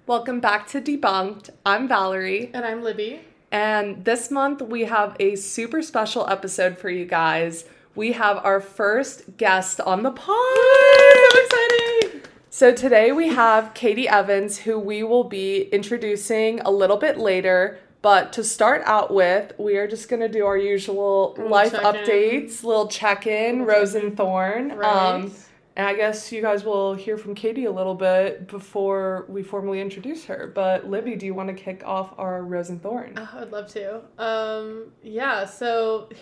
Welcome back to Debunked. I'm Valerie. And I'm Libby. And this month we have a super special episode for you guys. We have our first guest on the pod. So exciting! So today we have Katie Evans, who we will be introducing a little bit later. But to start out with, we are just going to do our usual life updates, little check-in, Rose and Thorn. Right. And I guess you guys will hear from Katie a little bit before we formally introduce her. But Libby, do you want to kick off our Rose and Thorn? I would love to. So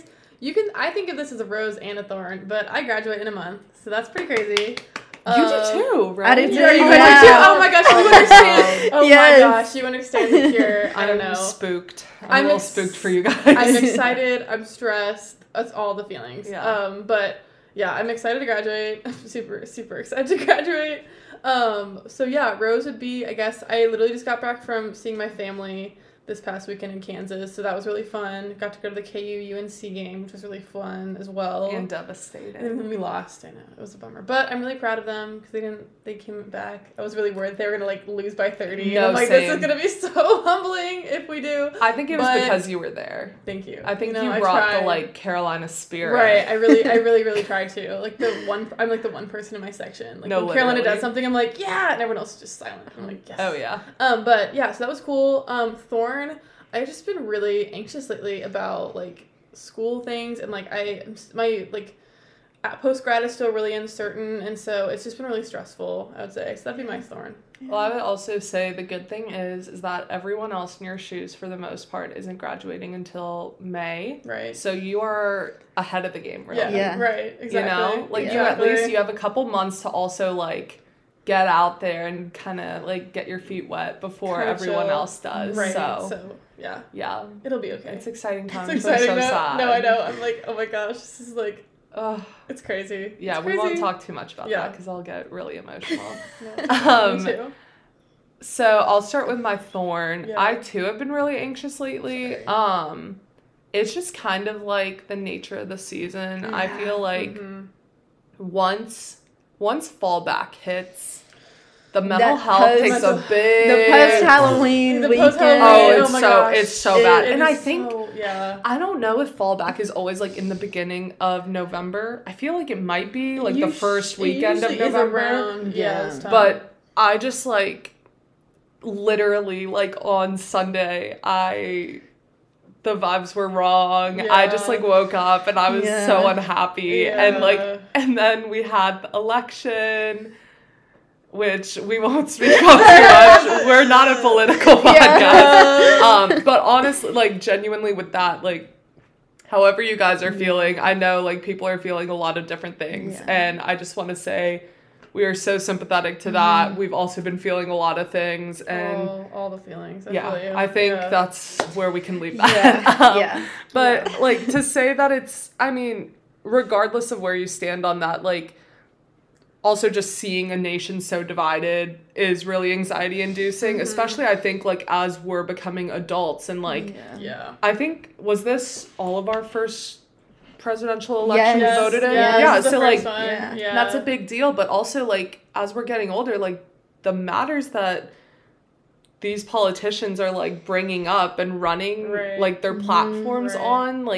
I think of this as a rose and a thorn, but I graduate in a month, so that's pretty crazy. You do too, right? I did too. Oh my gosh, you understand. Oh my gosh, you understand the pure. I don't know. I'm spooked. I'm a little spooked for you guys. I'm excited. I'm stressed. That's all the feelings. Yeah. But yeah, I'm excited to graduate. I'm super, super excited to graduate. So yeah, Rose would be, I guess, I literally just got back from seeing my family this past weekend in Kansas, so that was really fun. Got to go to the KU-UNC game, which was really fun as well. And devastated. And then we lost. I know, it was a bummer. But I'm really proud of them because they came back. I was really worried they were going to lose by 30. No, and I'm like, same. this is going to be so humbling if we do. I think it was because you were there. Thank you. I think you brought the Carolina spirit. Right. I really tried to. I'm the one person in my section. When Carolina does something, I'm like, yeah, and everyone else is just silent. I'm like, yes. Oh yeah. But yeah, so that was cool. Thorn, I've just been really anxious lately about school things, and my post-grad is still really uncertain, and so it's just been really stressful, I would say. So that'd be my thorn. Well, I would also say the good thing is that everyone else in your shoes, for the most part, isn't graduating until May. Right. So you are ahead of the game, really. Yeah. Right. Exactly. You know? You at least, you have a couple months to also, get out there and kind of, get your feet wet before everyone else does. Right. So yeah. Yeah. It'll be okay. It's exciting times. It's exciting. I'm so sad. No, I know. I'm like, oh my gosh, this is it's crazy. Yeah, it's crazy. We won't talk too much about that because I'll get really emotional. Me too. So I'll start with my thorn. Yeah. I too have been really anxious lately. Sorry. It's just kind of the nature of the season. Yeah. I feel like once fallback hits, the mental health takes a big... The post-Halloween weekend. It's so bad. And I think... Yeah. I don't know if fallback is always, in the beginning of November. I feel like it might be, the first weekend of November. But I just, literally, on Sunday, the vibes were wrong. Yeah. I just, woke up and I was so unhappy. Yeah. And then we had the election, which we won't speak on too much. We're not a political podcast. But honestly, genuinely with that, however you guys are feeling, I know, people are feeling a lot of different things. Yeah. And I just want to say we are so sympathetic to that. We've also been feeling a lot of things. And all the feelings. I think that's where we can leave that. But, to say that it's, regardless of where you stand on that, also just seeing a nation so divided is really anxiety inducing, especially I think as we're becoming adults and I think, was this all of our first presidential election we voted in? So that's a big deal, but also as we're getting older, the matters that these politicians are bringing up and running their platforms on,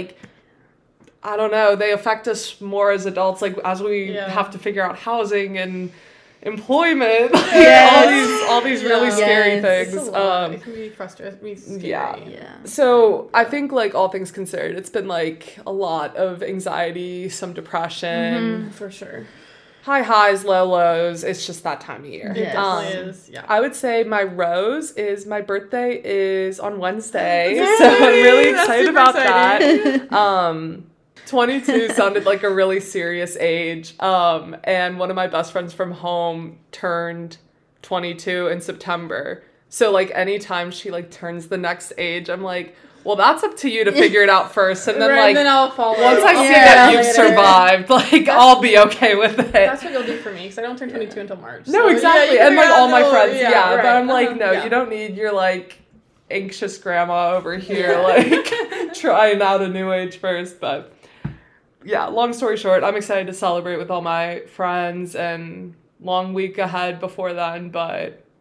I don't know, they affect us more as adults, as we have to figure out housing and employment, all these really scary things. It can be frustrating. Yeah. So I think all things considered, it's been a lot of anxiety, some depression. For sure. High highs, low lows. It's just that time of year. It definitely is. Yeah. I would say my rose is my birthday is on Wednesday, so I'm really excited about that. 22 sounded like a really serious age. And one of my best friends from home turned 22 in September. So anytime she turns the next age, I'm like, well, that's up to you to figure it out first. And then then I'll follow. Once I see that you've survived, I'll be okay with it. That's what you'll do for me, because I don't turn 22 until March. No, exactly. And all my friends, right. But I'm no, you don't need your anxious grandma over here, trying out a new age first, but... Yeah, long story short, I'm excited to celebrate with all my friends and long week ahead before then, but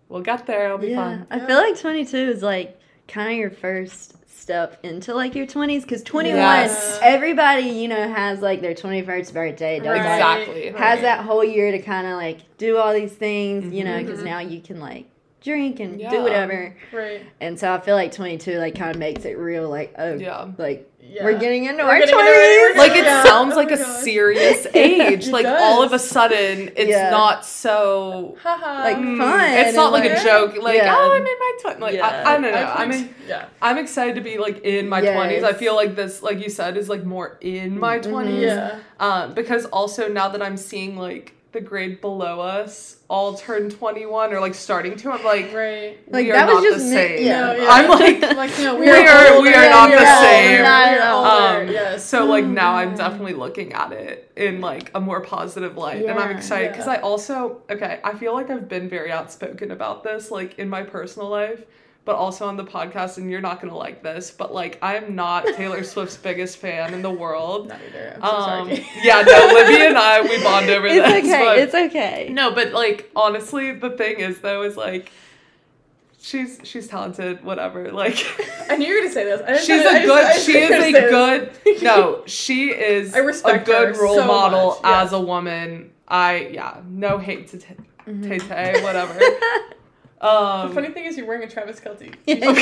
we'll get there. It'll be fun. I feel like 22 is like kind of your first step into like your 20s, because 21, everybody, you know, has like their 21st birthday. Does Exactly. Has that whole year to kind of like do all these things, you know, because now you can like drink and do whatever. Right. And so I feel like 22 like kind of makes it real, like, we're getting into our 20s. Like, it sounds like a serious age. Like, all of a sudden, it's not so like fun. It's not like a joke. Like, oh, I'm in my 20s. Like, I don't know. I'm excited to be like in my 20s. I feel like this, like you said, is like more in my 20s. Because also now that I'm seeing like the grade below us all turn 21 or like starting to, I'm like, like we are that was not just the same. I'm like no, we are not the same. So like now I'm definitely looking at it in like a more positive light, and I'm excited because I also I feel like I've been very outspoken about this like in my personal life, but also on the podcast, and you're not gonna like this, but like I'm not Taylor Swift's biggest fan in the world. Not either. I'm so sorry. Libby and I, we bond over this. It's okay. No, but like honestly, the thing is though, is like she's talented, whatever. Like I knew you were gonna say this. She is a good role model as a woman. No hate to Tay, whatever. The funny thing is you're wearing a Travis Kelce. You literally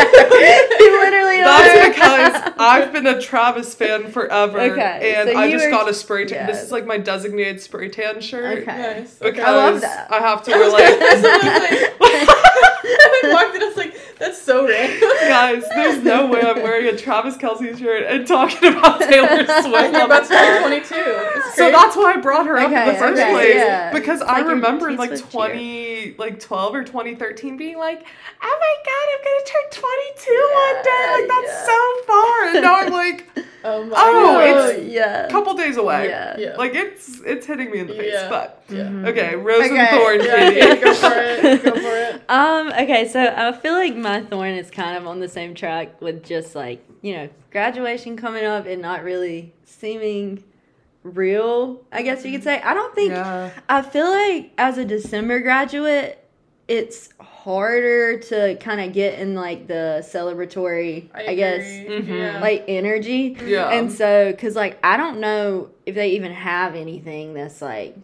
are. That's because I've been a Travis fan forever. And so I just got a spray tan. This is like my designated spray tan shirt. Nice. Because I love that. I have to wear like... I walked in, I was like, that's so random. Guys, there's no way I'm wearing a Travis Kelce shirt and talking about Taylor Swift. You're about to turn 22. So that's why I brought her up in the first place. Yeah. Because I remember like 2012 or 2013 being like, oh my god, I'm gonna turn 22 one day. Like, that's so far. And now I'm like, it's a couple days away. Like, it's hitting me in the face. But okay, Rose and Thorn, Katie. Go for it. Okay, so I feel like my thorn is kind of on the same track with just like, you know, graduation coming up and not really seeming real, I guess you could say. I don't think, I feel like as a December graduate, it's harder to kind of get in like the celebratory, I guess, like energy. Yeah. And so, because like, I don't know if they even have anything that's like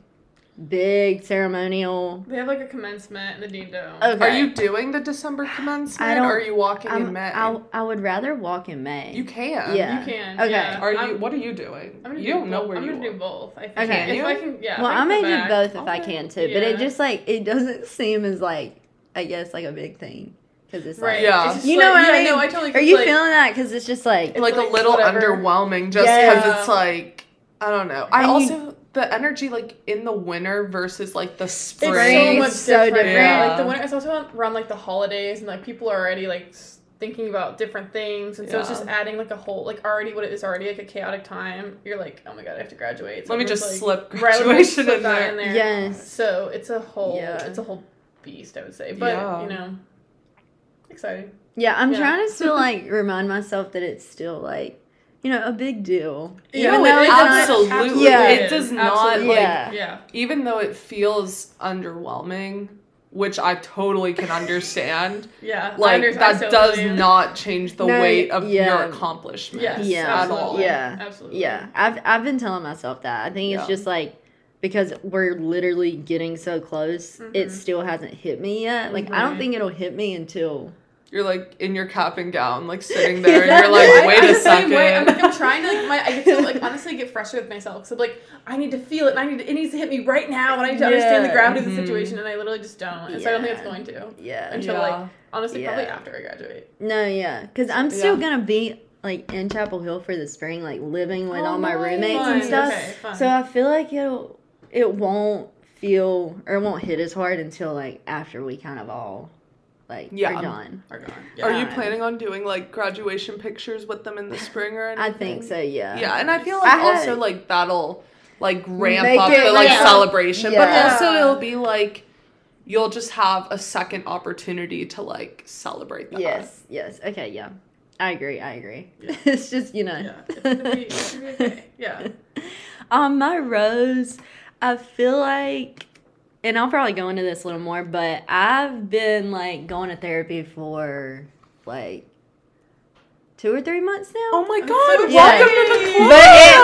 big ceremonial. They have like a commencement in the Dean Dome. Okay. Are you doing the December commencement or are you walking in May? I would rather walk in May. You can. Yeah. You can. Okay. Yeah. What are you doing? You don't know where you are. I'm going to do both, I think. Okay. If I can, well, I may do both if I can too, but it just like, it doesn't seem as like, I guess like a big thing. Because it's like, it's you know like, what I mean? No, I totally. Are you feeling that? Because it's just like a little underwhelming just because it's like, I don't know. I also, the energy like in the winter versus like the spring. It's so much different. Yeah. Like the winter, it's also around like the holidays and like people are already like thinking about different things, and so it's just adding like a whole like already what it is already like a chaotic time. You're like, oh my god, I have to graduate. So let me just like, slip graduation in there. Yes. So it's a whole beast, I would say, but you know, exciting. Yeah, I'm trying to still like remind myself that it's still like, you know, a big deal. Even though absolutely. It does not even though it feels underwhelming, which I totally can understand. Like that does not change the weight of your accomplishment. At all. Absolutely. Yeah. I've been telling myself that. I think it's just like, because we're literally getting so close, it still hasn't hit me yet. Like, I don't think it'll hit me until... You're, like, in your cap and gown, like, sitting there, and you're like, wait a second. I'm like, I'm trying to, like, I get to, like, honestly get frustrated with myself. So, like, I need to feel it, and it needs to hit me right now, and I need to understand the gravity of the situation, and I literally just don't. And so I don't think it's going to. Until, like, honestly, probably after I graduate. No, because I'm still going to be... like in Chapel Hill for the spring, like living with all my roommates and stuff. Okay, so I feel like it won't hit as hard until like after we kind of all like are done. Are you planning on doing like graduation pictures with them in the spring or anything? I think so, yeah. Yeah, and I feel like also like that'll like ramp up the like celebration, but also it'll be like you'll just have a second opportunity to like celebrate that. Yes. Okay, yeah. I agree. Yeah. It's just, you know. Yeah, it's gonna be okay. Yeah. My rose, I feel like and I'll probably go into this a little more, but I've been, like, going to therapy for, like, 2 or 3 months now. Oh my God! Yeah. Welcome to the club.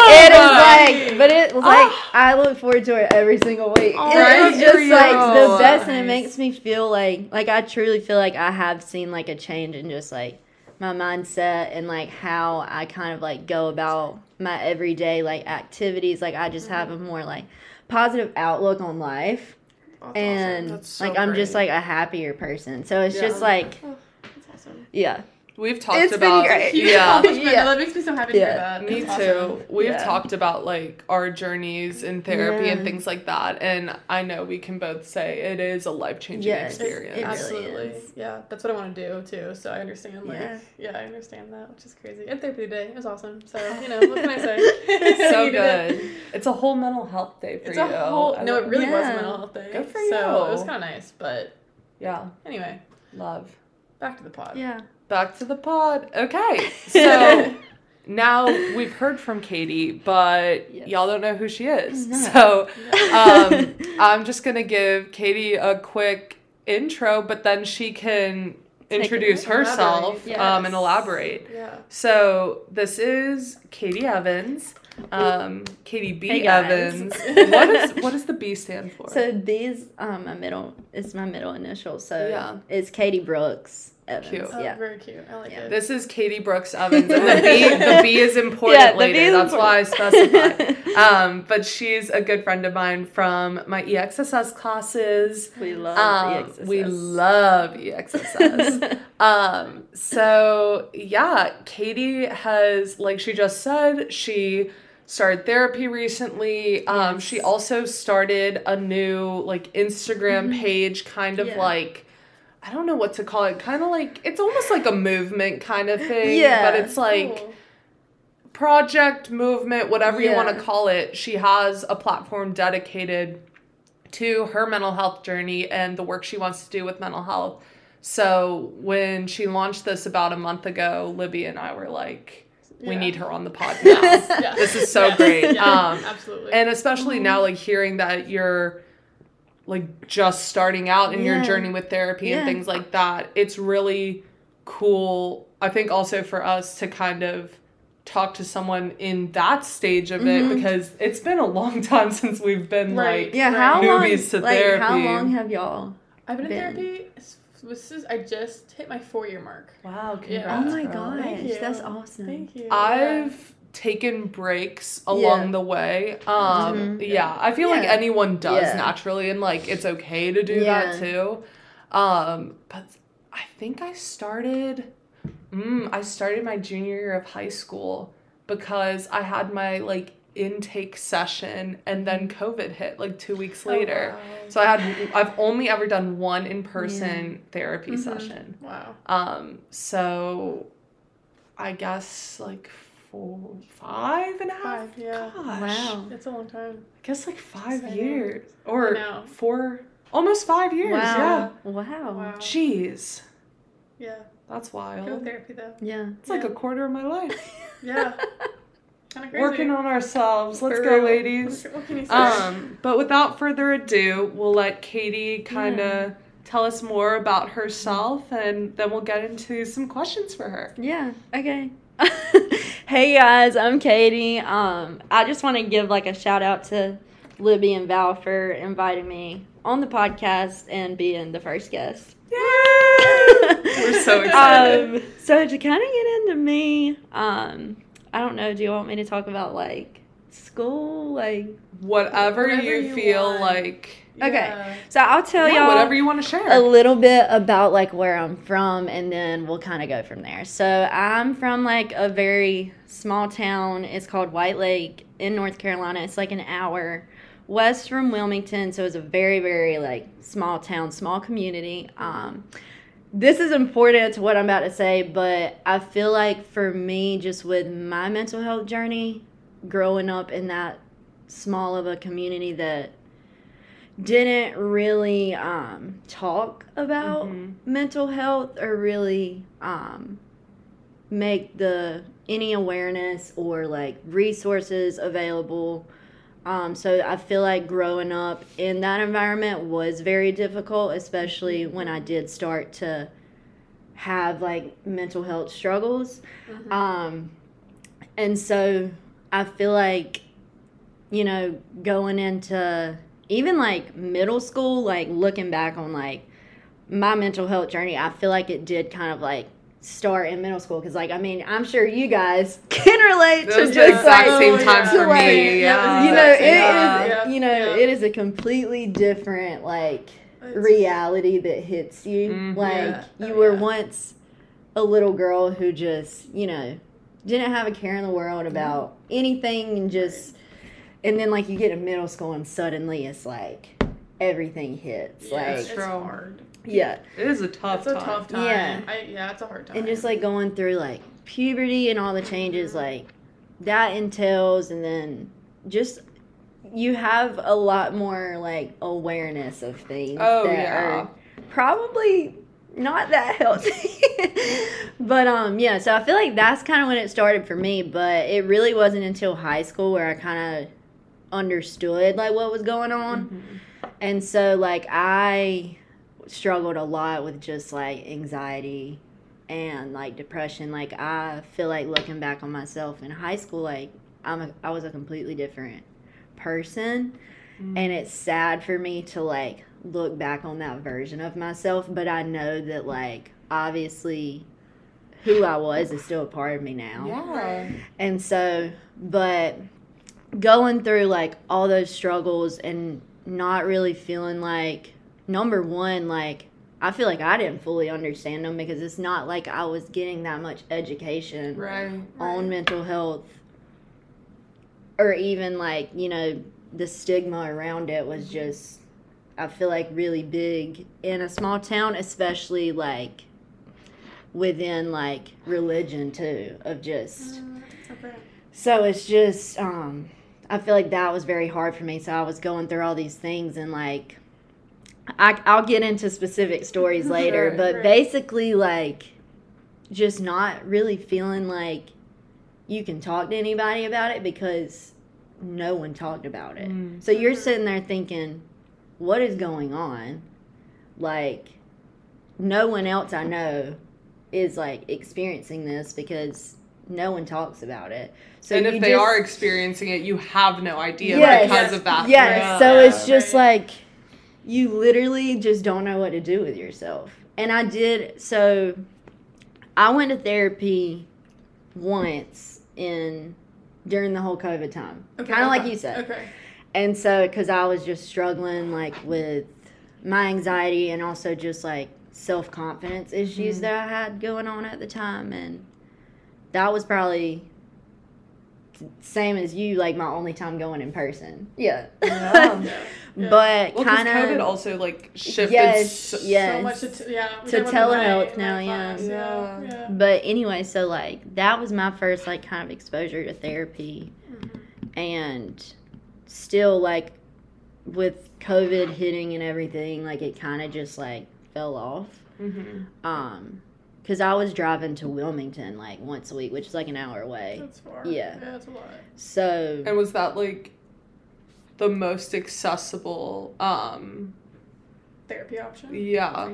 But it was like I look forward to it every single week. Right. It's just like the Nice. best, and it makes me feel like I truly feel like I have seen like a change in just like my mindset and like how I kind of like go about my everyday like activities. Like I just have a more like positive outlook on life, and That's so like I'm just great. like a happier person. So it's just like That's awesome. yeah. We've talked It's been about great. yeah. Yeah. That makes me so happy to hear that. Me That's too. awesome. We've Yeah. talked about like our journeys in therapy and Yeah. things like that, and I know we can both say it is a life-changing Yes, experience. it really Absolutely. is. Yeah, that's what I want to do too. So I understand. Like, Yeah. I understand that, which is crazy. And therapy today, it was awesome. So what can I say? So You did it. good. It's a whole mental health day for It's you. a whole. I No, it love- really was Yeah. a mental health day. Good for So you. it was kind of nice, but Yeah, anyway, love. back to the pod. Yeah. Back to the pod. Okay, so now we've heard from Katie, but Yes. y'all don't know who she is. No. So I'm just gonna give Katie a quick intro, but then she can introduce Elaborate. herself Yes. and elaborate. Yeah. So this is Katie Evans, Katie B. Hey, guys. Evans. What does the B stand for? So these my middle is my middle initial. So Yeah. it's Katie Brooks Evans. Cute. Oh, Yeah. very cute. I like Yeah. it. This is Katie Brooks Evans, and the B is important Yeah, the B later. is That's why I important. specified. But she's a good friend of mine from my EXSS classes. We love EXSS. We love EXSS. So yeah, Katie has, like she just said, she started therapy recently. Yes. She also started a new like Instagram page, kind of Yeah. like, I don't know what to call it, kind of like, it's almost like a movement kind of thing. Yeah. But it's like Cool. project, movement, whatever you Yeah. want to call it. She has a platform dedicated to her mental health journey and the work she wants to do with mental health. So when she launched this about a month ago, Libby and I were like, we Yeah. need her on the pod now. Yeah. This is so Yeah. great. Yeah, absolutely. And especially now, like hearing that you're like just starting out in your Yeah. journey with therapy and Yeah. things like that, it's really cool. I think also for us to kind of talk to someone in that stage of it, because it's been a long time since we've been Right. like Yeah, how long? newbies to Like how therapy. long have y'all? I've been in been. therapy. I just hit my 4-year mark. Wow, Yeah. congrats. Oh my girl. gosh, Thank you. that's awesome. Thank you. I've taken breaks along the way. Yeah, I feel like Yeah. anyone does Yeah. naturally, and like it's okay to do Yeah. that too. But I think I started my junior year of high school because I had my like intake session and then COVID hit like 2 weeks later. wow. So I've only ever done one in-person therapy session. Wow. So I guess like 5 and a half. 5, yeah. Gosh. Wow. It's a long time. I guess like 5 Exciting. years. I Or know. 4, almost 5 years. Wow. Yeah. Wow. Wow. Jeez. Yeah. That's Go wild. therapy though. Yeah. It's like a quarter of my life. Yeah. Kind of crazy. Working on ourselves. Let's For go, real. ladies. What can you say? But without further ado, we'll let Katie kind of tell us more about herself, and then we'll get into some questions for her. Yeah. Okay. Hey guys, I'm Katie. I just want to give like a shout out to Libby and Val for inviting me on the podcast and being the first guest. We're so excited. So to kind of get into me, I don't know. Do you want me to talk about like school, like? Whatever Whatever you you feel want. like. Okay. Yeah. So I'll tell Yeah, y'all whatever you want to share. a little bit about like where I'm from, and then we'll kind of go from there. So I'm from like a very small town. It's called White Lake in North Carolina. It's like an hour west from Wilmington. So it's a very, very like small town, small community. This is important to what I'm about to say, but I feel like for me, just with my mental health journey, growing up in that small of a community that didn't really talk about mental health or really make any awareness or like resources available. So I feel like growing up in that environment was very difficult, especially when I did start to have like mental health struggles. And so I feel like, you know, going into even like middle school, like looking back on like my mental health journey, I feel like it did kind of like start in middle school, because like, I mean, I'm sure you guys can relate to just the exact like, same time for like, me. Yeah, you know, it is, you know, it is a completely different like reality that hits you. Like you were once a little girl who just, you know, didn't have a care in the world about anything, and just, and then like you get to middle school and suddenly it's like everything hits. Like it's hard. Yeah, it is a tough time. It's a tough time. Yeah, it's a hard time. And just like going through like puberty and all the changes like that entails, and then just you have a lot more like awareness of things that are probably not that healthy. But yeah, so I feel like that's kind of when it started for me, but it really wasn't until high school where I kind of understood like what was going on. And so like I struggled a lot with just like anxiety and like depression. Like I feel like looking back on myself in high school, like I was a completely different person. And it's sad for me to like look back on that version of myself, but I know that like obviously who I was is still a part of me now. And so, but going through like all those struggles and not really feeling like, number one, like I feel like I didn't fully understand them, because it's not like I was getting that much education on mental health, or even like, you know, the stigma around it was just, I feel like, really big in a small town, especially like within like religion too, of just so it's just I feel like that was very hard for me. So I was going through all these things, and like I'll get into specific stories later, but basically like just not really feeling like you can talk to anybody about it, because no one talked about it. So you're sitting there thinking, what is going on? Like no one else I know is like experiencing this, because no one talks about it. So and if they are experiencing it, you have no idea because of that. So it's just like you literally just don't know what to do with yourself. And I did, so I went to therapy once during the whole COVID time. Kind of like you said. And so, because I was just struggling like with my anxiety and also just like self-confidence issues that I had going on at the time. And that was probably same as you, like my only time going in person. But kind of COVID also like shifted so much to telehealth now. But anyway, so like that was my first like kind of exposure to therapy. And still like with COVID hitting and everything, like it kind of just like fell off. Because I was driving to Wilmington like once a week, which is like an hour away. That's far. Yeah, that's a lot. So. And was that like the most accessible therapy option? Yeah.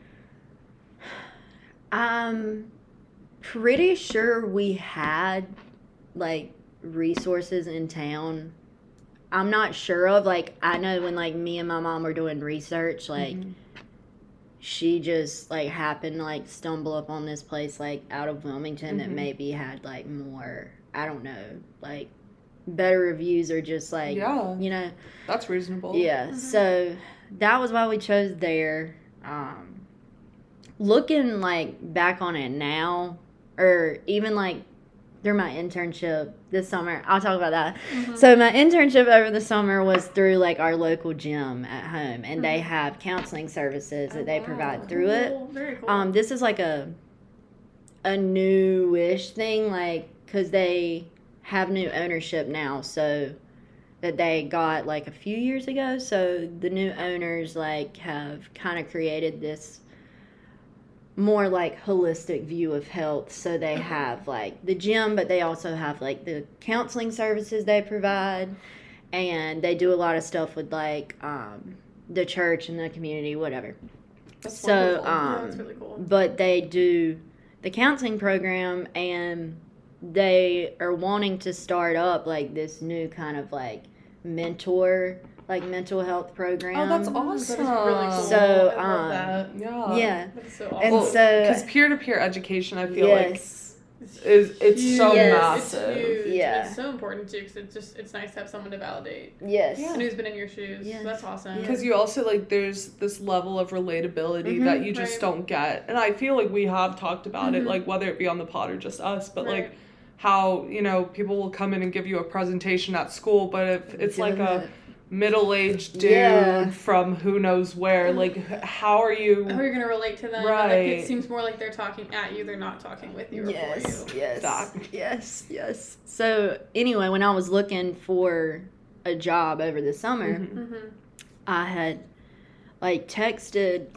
I'm pretty sure we had like resources in town. I'm not sure of, like, I know when like me and my mom were doing research, like she just like happened to like stumble up on this place like out of Wilmington that maybe had like more, I don't know, like better reviews, or just like, you know, that's reasonable. So that was why we chose there. Looking like back on it now, or even like through my internship this summer, I'll talk about that. So my internship over the summer was through like our local gym at home, and they have counseling services that they provide through it. Very cool. This is like a newish thing, like, because they have new ownership now, so that they got like a few years ago. So the new owners like have kind of created this more like holistic view of health. So they have like the gym, but they also have like the counseling services they provide. and they do a lot of stuff with like the church and the community, whatever. That's so that's really cool. But they do the counseling program, and they are wanting to start up like this new kind of like mentor, like mental health program. Oh, that's awesome. That is really cool. So I love that. Yeah. That's so awesome. And so because peer-to-peer education, I feel like it's huge. so Yes. massive. It's huge. Yeah. It's so important too, because it's nice to have someone to validate. Yes. And who's been in your shoes. Yes. So that's awesome. Because you also, like, there's this level of relatability that you just don't get. And I feel like we have talked about it, like, whether it be on the pod or just us, but, like, how, you know, people will come in and give you a presentation at school, but if it's like a middle-aged dude from who knows where, like, how are you going to relate to them? Right. Like, it seems more like they're talking at you, they're not talking with you or for you. Yes. So anyway, when I was looking for a job over the summer, I had like texted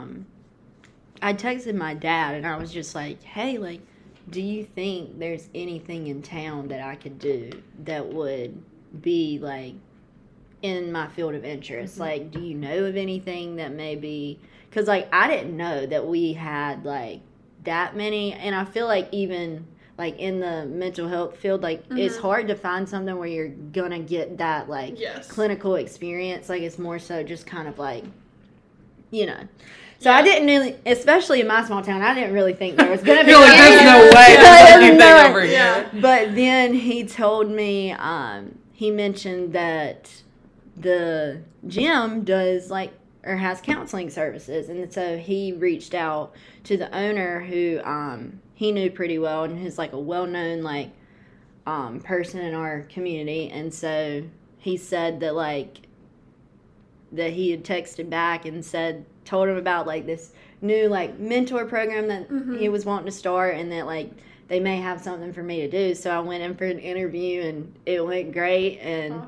my dad, and I was just like, hey, like, do you think there's anything in town that I could do that would be like in my field of interest? Like, do you know of anything that maybe, because like I didn't know that we had like that many, and I feel like even like in the mental health field, like it's hard to find something where you're gonna get that like clinical experience. Like it's more so just kind of like, you know. So I didn't really, especially in my small town, I didn't really think there was going to be there's no way there's anything over here. But then he told me, he mentioned that the gym does like, or has counseling services. And so he reached out to the owner who he knew pretty well and who's like a well-known like person in our community. And so he said that like, that he had texted back and told him about like this new like mentor program that he was wanting to start, and that like they may have something for me to do. So I went in for an interview and it went great, and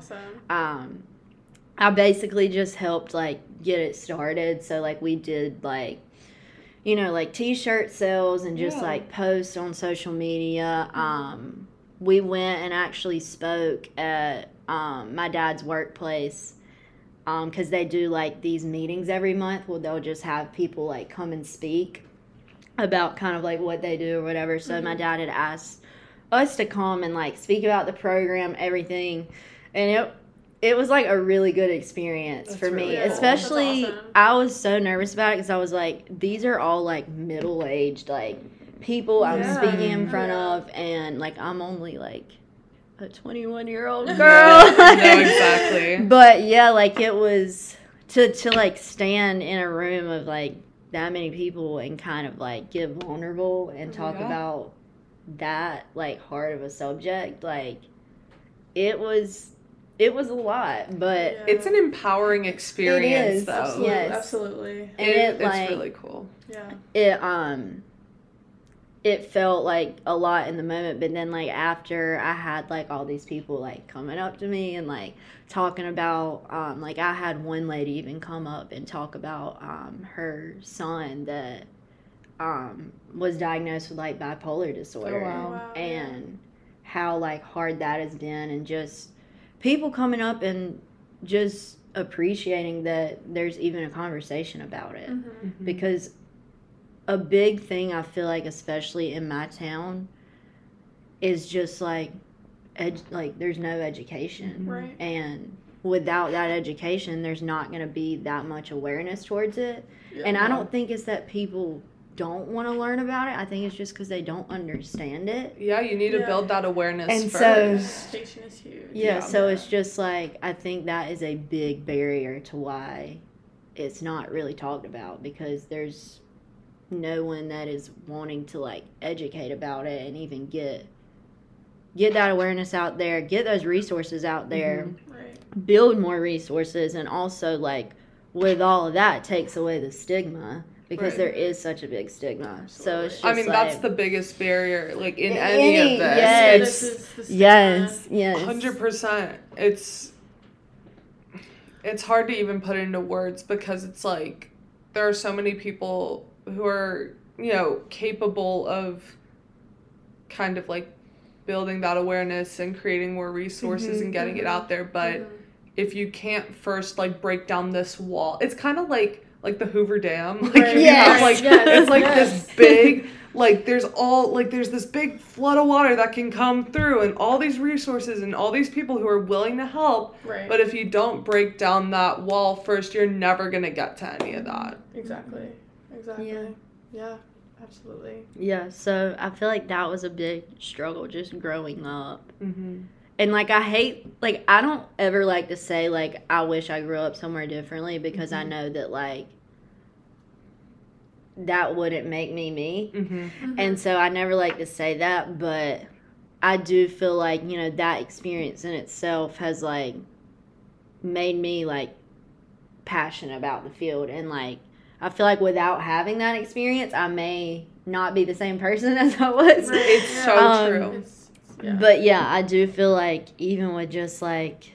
I basically just helped like get it started. So like we did like, you know, like t-shirt sales and just like posts on social media. We went and actually spoke at my dad's workplace, because they do like these meetings every month where they'll just have people like come and speak about kind of like what they do or whatever. So my dad had asked us to come and like speak about the program, everything, and it was like a really good experience for me. Really cool. Especially That's awesome. I was so nervous about it because I was like, these are all like middle-aged like people I'm speaking in front of, and like I'm only like a 21-year-old girl. No, exactly. But yeah, like it was to like stand in a room of like that many people and kind of like get vulnerable and talk about that like hard of a subject. Like it was a lot, but it's an empowering experience. It is, though. Absolutely. And it's really cool. Yeah. It felt like a lot in the moment, but then like after I had like all these people like coming up to me and like talking about like I had one lady even come up and talk about her son that was diagnosed with like bipolar disorder. And how like hard that has been, and just people coming up and just appreciating that there's even a conversation about it. Because a big thing I feel like, especially in my town, is just like there's no education, and without that education, there's not going to be that much awareness towards it. And I don't think it's that people don't want to learn about it. I think it's just because they don't understand it. Yeah, you need to build that awareness and first. So education is huge. Yeah, so it's just like I think that is a big barrier to why it's not really talked about, because there's no one that is wanting to like educate about it and even get that awareness out there, get those resources out there, build more resources, and also like with all of that takes away the stigma, because there is such a big stigma. Absolutely. So it's just I mean, like, that's the biggest barrier like in any of this. Yes. This is the stigma. Yes. 100%. It's hard to even put into words, because it's like there are so many people who are, you know, capable of kind of like building that awareness and creating more resources and getting it out there, but if you can't first like break down this wall, it's kind of like the Hoover Dam. Like right. you have like it's like this big like there's this big flood of water that can come through and all these resources and all these people who are willing to help. Right. But if you don't break down that wall first, you're never gonna get to any of that. Exactly. Yeah. Absolutely. Yeah, so I feel like that was a big struggle just growing up. Mm-hmm. And, like, I don't ever like to say, like, I wish I grew up somewhere differently because I know that, like, that wouldn't make me. Mm-hmm. Mm-hmm. And so I never like to say that, but I do feel like, you know, that experience in itself has, like, made me, like, passionate about the field. And, like, I feel like without having that experience, I may not be the same person as I was. Right. It's so true. But yeah, I do feel like even with just like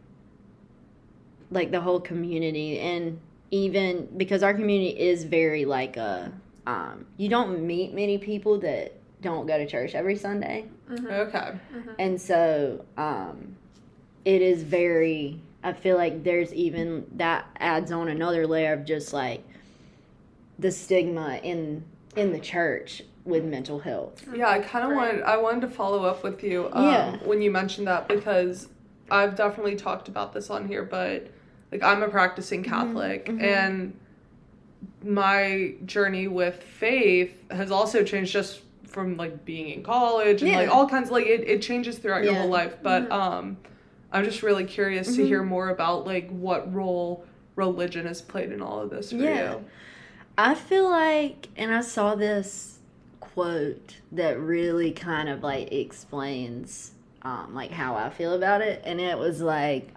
the whole community, and even because our community is very like you don't meet many people that don't go to church every Sunday. Mm-hmm. Okay. Mm-hmm. And so it is very, I feel like there's even that adds on another layer of just like the stigma in the church with mental health. Yeah, I wanted to follow up with you when you mentioned that, because I've definitely talked about this on here, but like I'm a practicing Catholic, mm-hmm. and my journey with faith has also changed just from like being in college and like all kinds of like it changes throughout your whole life. But mm-hmm. I'm just really curious mm-hmm. to hear more about like what role religion has played in all of this for you. I feel like, and I saw this quote that really kind of like explains like how I feel about it, and it was like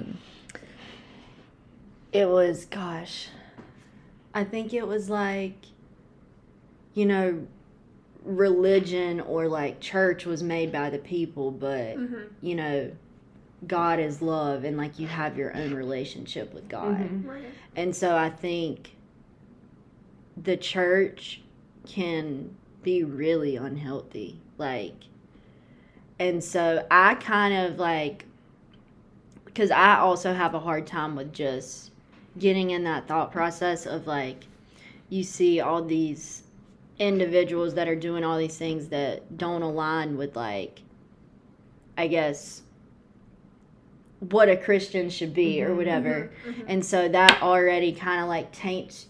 I think it was like, you know, religion or like church was made by the people, but mm-hmm. you know, God is love, and like you have your own relationship with God. Mm-hmm. Right. And so I think the church can be really unhealthy, like, and so I kind of like, because I also have a hard time with just getting in that thought process of like, you see all these individuals that are doing all these things that don't align with like, I guess, what a Christian should be mm-hmm. or whatever. Mm-hmm. Mm-hmm. And so that already kind of like taints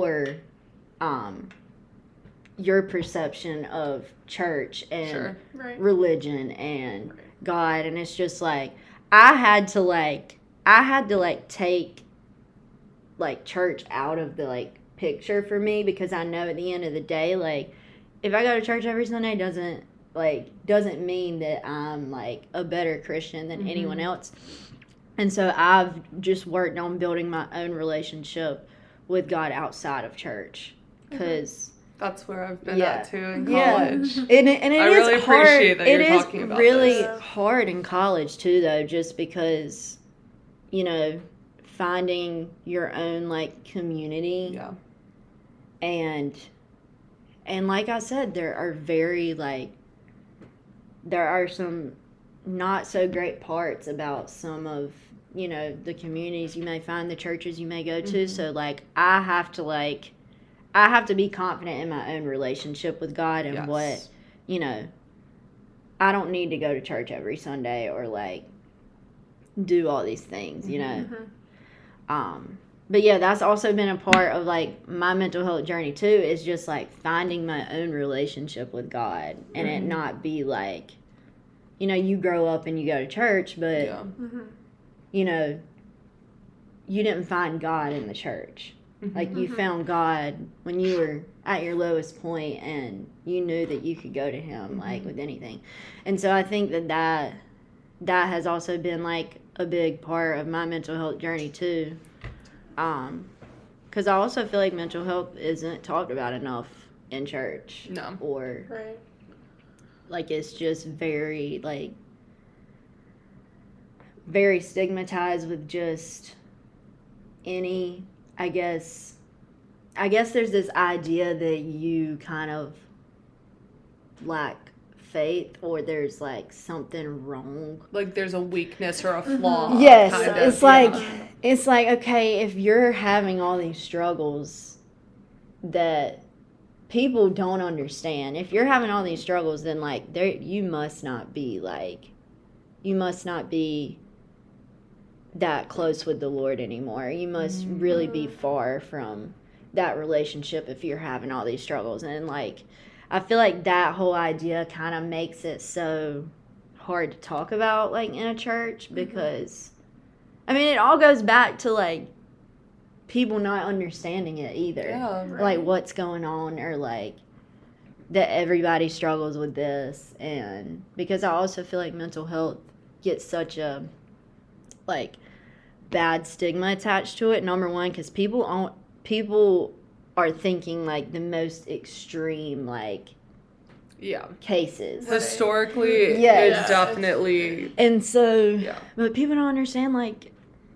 your perception of church and religion and God. And it's just like, I had to take like church out of the like picture for me, because I know at the end of the day, like if I go to church every Sunday doesn't mean that I'm like a better Christian than mm-hmm. anyone else. And so I've just worked on building my own relationship with God outside of church, because that's where I've been at too in college. And it I really is hard. appreciate that you're talking about It is really this. hard in college too, though, just because, you know, finding your own like community. Yeah. And like I said, there are some not so great parts about some of, you know, the communities you may find, the churches you may go to. Mm-hmm. So like I have to be confident in my own relationship with God and what, you know, I don't need to go to church every Sunday or like do all these things, you know. Mm-hmm. But yeah, that's also been a part of like my mental health journey too, is just like finding my own relationship with God, and it not be like, you know, you grow up and you go to church, but you know, you didn't find God in the church. Like you found God when you were at your lowest point, and you knew that you could go to Him like with anything. And so I think that has also been like a big part of my mental health journey too. Because I also feel like mental health isn't talked about enough in church. No. Or like it's just very like very stigmatized with just any, I guess there's this idea that you kind of lack faith or there's like something wrong. Like there's a weakness or a flaw. Yes, it's like okay, if you're having all these struggles that people don't understand, if you're having all these struggles, then like you must not be that close with the Lord anymore. You must really be far from that relationship if you're having all these struggles. And like I feel like that whole idea kind of makes it so hard to talk about like in a church, because I mean it all goes back to like people not understanding it either. Yeah, right. Like what's going on, or like that everybody struggles with this. And because I also feel like mental health gets such a like bad stigma attached to it, number one, because people are thinking like the most extreme like cases historically. It's definitely, and so but people don't understand like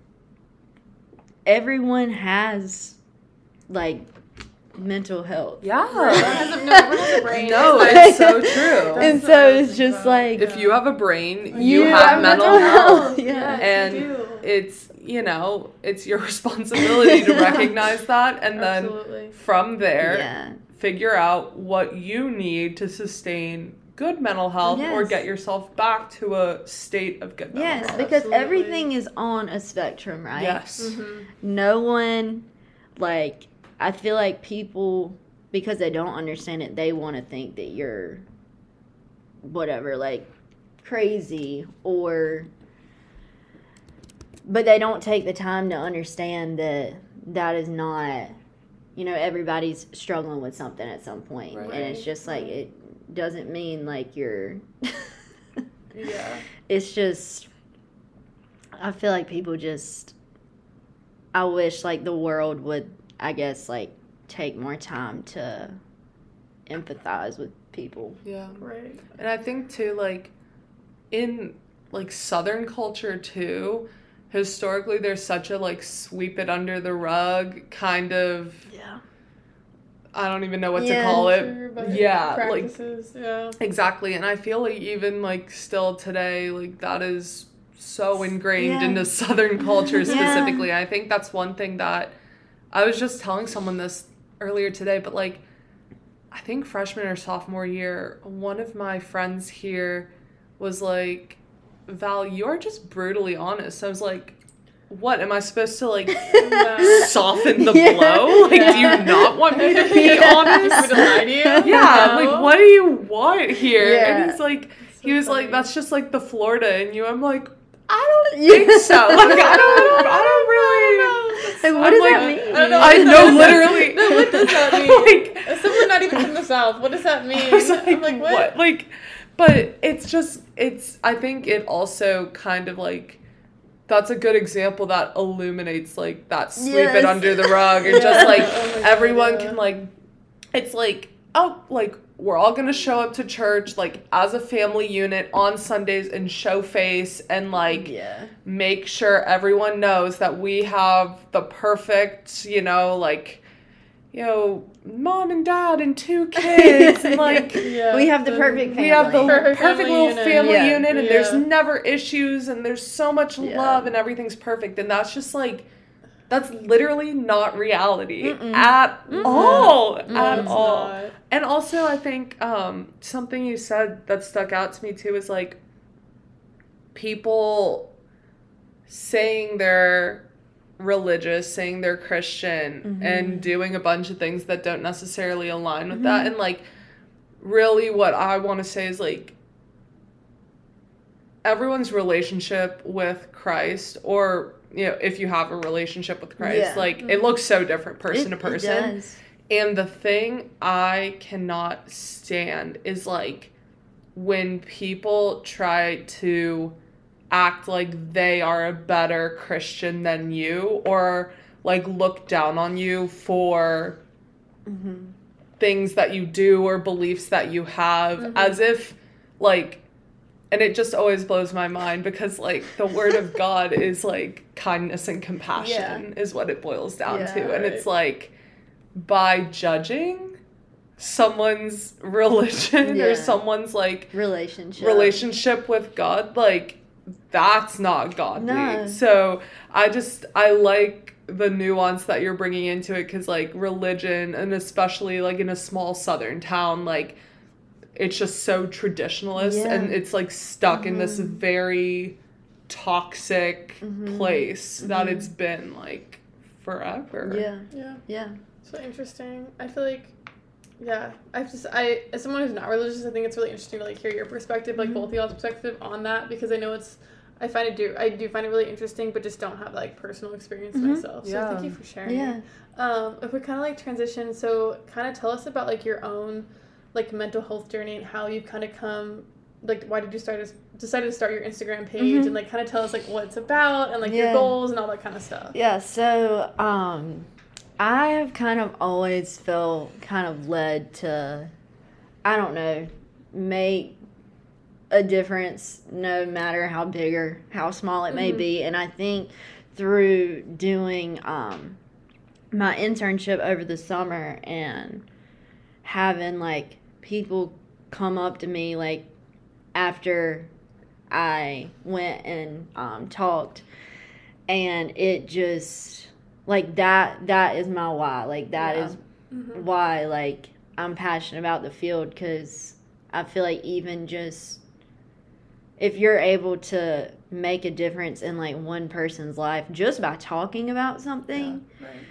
everyone has like mental health. Everyone has a brain. No, it's so true. And so it's just like if you have a brain, you have mental health. And you do. it's it's your responsibility to recognize that, and then from there figure out what you need to sustain good mental health or get yourself back to a state of good mental health. Yes, because everything is on a spectrum, right? Yes. No one, like, I feel like people, because they don't understand it, they want to think that you're whatever, like, crazy, but they don't take the time to understand that that is not, everybody's struggling with something at some point. Right. And it's just like, it doesn't mean like you're, it's just, I feel like people just, I wish like the world would, I guess, like take more time to empathize with people. Yeah. Right. And I think too, like in like Southern culture too, historically there's such a like sweep it under the rug kind of, I don't even know what to call it. Practices, exactly. And I feel like even like still today, like that is so ingrained into Southern culture specifically. I think that's one thing that I was just telling someone this earlier today, but like I think freshman or sophomore year, one of my friends here was like, Val, you're just brutally honest. I was like, what, am I supposed to like soften the blow? Like, do you not want me to be honest? To lie to you? Yeah, like what do you want here? And he's like, he was like, that's just like the Florida in you. I'm like, I don't think so. Like, I don't really. Like, what does that mean? I know, literally. No, what does that mean? Like, someone not even from the South. What does that mean? I'm like, what? Like, but it's just, I think it also kind of like, that's a good example that illuminates like that sweep it under the rug, and just like everyone can like, it's like, oh, like we're all gonna show up to church like as a family unit on Sundays and show face and like make sure everyone knows that we have the perfect, mom and dad and 2 kids and like we have the perfect family. We have the perfect little family unit, and there's never issues, and there's so much love, and everything's perfect. And that's just like, that's literally not reality at all. At all. Not. And also I think something you said that stuck out to me too is like people saying they're religious, saying they're Christian, and doing a bunch of things that don't necessarily align with that. And like really what I want to say is like everyone's relationship with Christ, or if you have a relationship with Christ, like it looks so different person to person. It does. And the thing I cannot stand is like when people try to act like they are a better Christian than you, or like look down on you for things that you do or beliefs that you have, as if like, and it just always blows my mind because like the word of God is like kindness and compassion is what it boils down to. And it's like, by judging someone's religion or someone's like relationship with God, like that's not godly. No. So I like the nuance that you're bringing into it, because like religion, and especially like in a small southern town, like it's just so traditionalist and it's like stuck in this very toxic place that it's been like forever. Yeah. So interesting. I feel like, as someone who's not religious, I think it's really interesting to like hear your perspective, like both y'all's perspective on that, because I know I do find it really interesting, but just don't have like personal experience myself. So thank you for sharing. Yeah. If we kind of like transition, so kind of tell us about like your own like mental health journey and how you've kind of come, like why did you decided to start your Instagram page, and like kind of tell us like what it's about and like your goals and all that kind of stuff. Yeah. So I have kind of always felt kind of led to, I don't know, make a difference no matter how big or how small it may be. And I think through doing my internship over the summer and having like people come up to me like after I went and talked, and it just like that is my why. Like that is why like I'm passionate about the field, because I feel like even just if you're able to make a difference in like one person's life just by talking about something,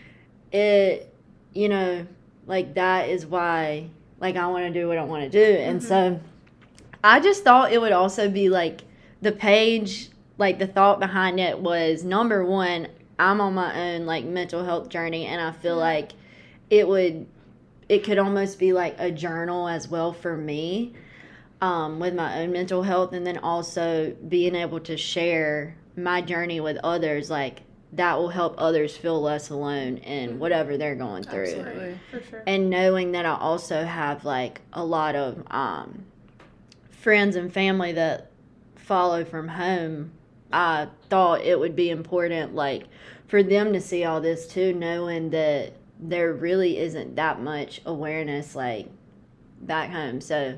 it, you know, like that is why like I want to do what I want to do. And so I just thought it would also be like the page, like the thought behind it was, number one, I'm on my own like mental health journey, and I feel like it could almost be like a journal as well for me. With my own mental health, and then also being able to share my journey with others, like that will help others feel less alone in whatever they're going through. Absolutely, for sure. And knowing that I also have like a lot of friends and family that follow from home, I thought it would be important like for them to see all this too, knowing that there really isn't that much awareness like back home. So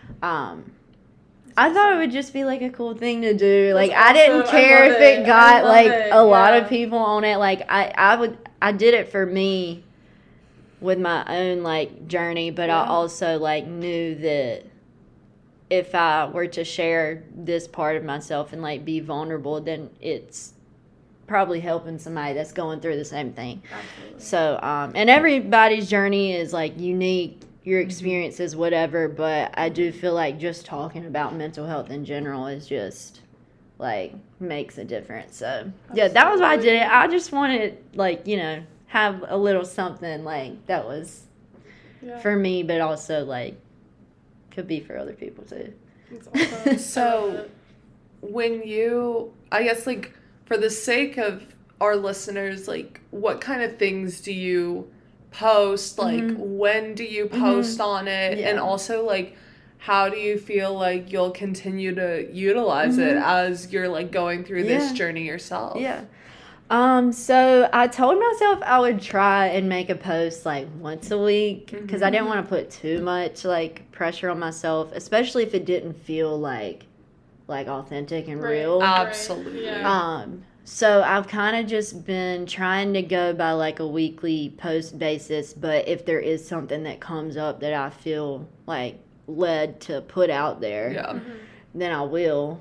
I thought it would just be like a cool thing to do. Like I didn't care if it got like a lot of people on it. Like I did it for me with my own like journey, but I also like knew that if I were to share this part of myself and like be vulnerable, then it's probably helping somebody that's going through the same thing. Absolutely. So and everybody's journey is like unique. Your experiences, whatever, but I do feel like just talking about mental health in general is just, like, makes a difference. So, yeah, that was why I did it. I just wanted, like, you know, have a little something, like, that was for me, but also, like, could be for other people, too. Awesome. So, when you, I guess, like, for the sake of our listeners, like, what kind of things do you post, like when do you post on it, and also like how do you feel like you'll continue to utilize it as you're like going through this journey yourself? So I told myself I would try and make a post like once a week, because I didn't want to put too much like pressure on myself, especially if it didn't feel like authentic and real. Absolutely. So I've kind of just been trying to go by like a weekly post basis, but if there is something that comes up that I feel like led to put out there, then I will.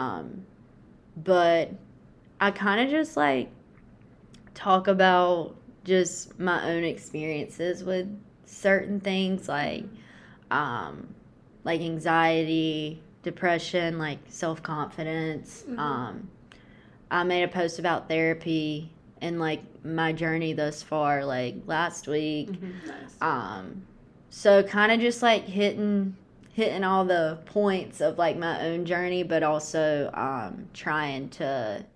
But I kind of just like talk about just my own experiences with certain things like anxiety, depression, like self-confidence. I made a post about therapy and like my journey thus far, like last week. Nice. So kind of just like hitting all the points of like my own journey, but also trying to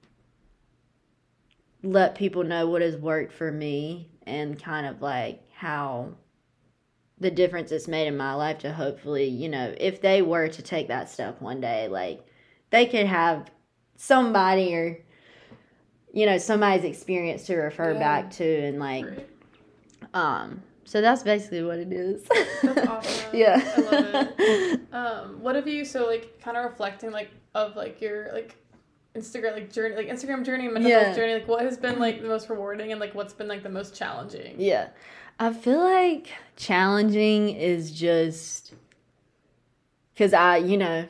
let people know what has worked for me and kind of like how the difference it's made in my life to hopefully, you know, if they were to take that step one day, like they could have somebody or, you know, somebody's experience to refer back to, and like, So that's basically what it is. That's awesome. Yeah. I love it. What have you, so, like, kind of reflecting, like, of, like, your, like, Instagram journey, mental health journey, like, what has been, like, the most rewarding and, like, what's been, like, the most challenging? Yeah. I feel like challenging is just because I'm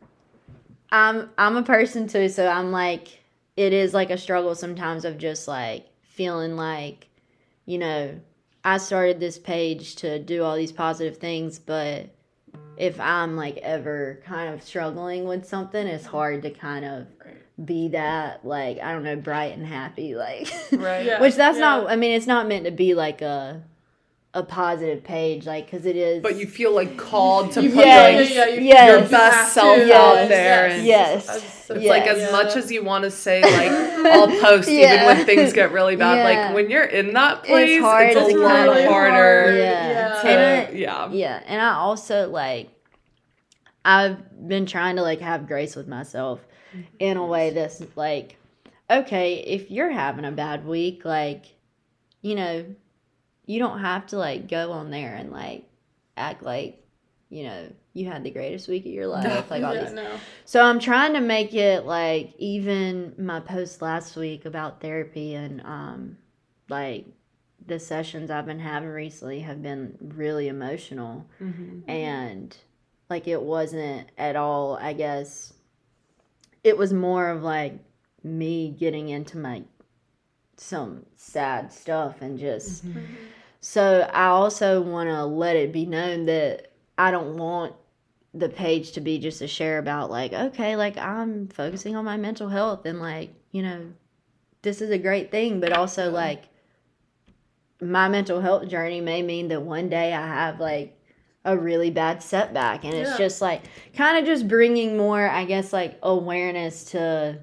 a person too, so I'm like, it is like a struggle sometimes of just like feeling like, I started this page to do all these positive things, but if I'm like ever kind of struggling with something, it's hard to kind of be that, like, I don't know, bright and happy, like, right. Yeah. Which that's not, I mean, it's not meant to be like a positive page, like, because it is. But you feel like called to put your best self out there. Yes. It's like as much as you want to say, like, I'll post even when things get really bad. Like, when you're in that place, it's a lot harder. Yeah. And I also, like, I've been trying to, like, have grace with myself in a way that's, like, okay, if you're having a bad week, like, you don't have to, like, go on there and, like, act like, you had the greatest week of your life. Like, all these. No. So I'm trying to make it, like, even my post last week about therapy and, like, the sessions I've been having recently have been really emotional. Mm-hmm. And, like, it wasn't at all, I guess, it was more of, like, me getting into some sad stuff and just... Mm-hmm. So I also want to let it be known that I don't want the page to be just a share about, like, okay, like, I'm focusing on my mental health and, like, this is a great thing, but also, like, my mental health journey may mean that one day I have, like, a really bad setback, and it's just, like, kind of just bringing more, I guess, like, awareness to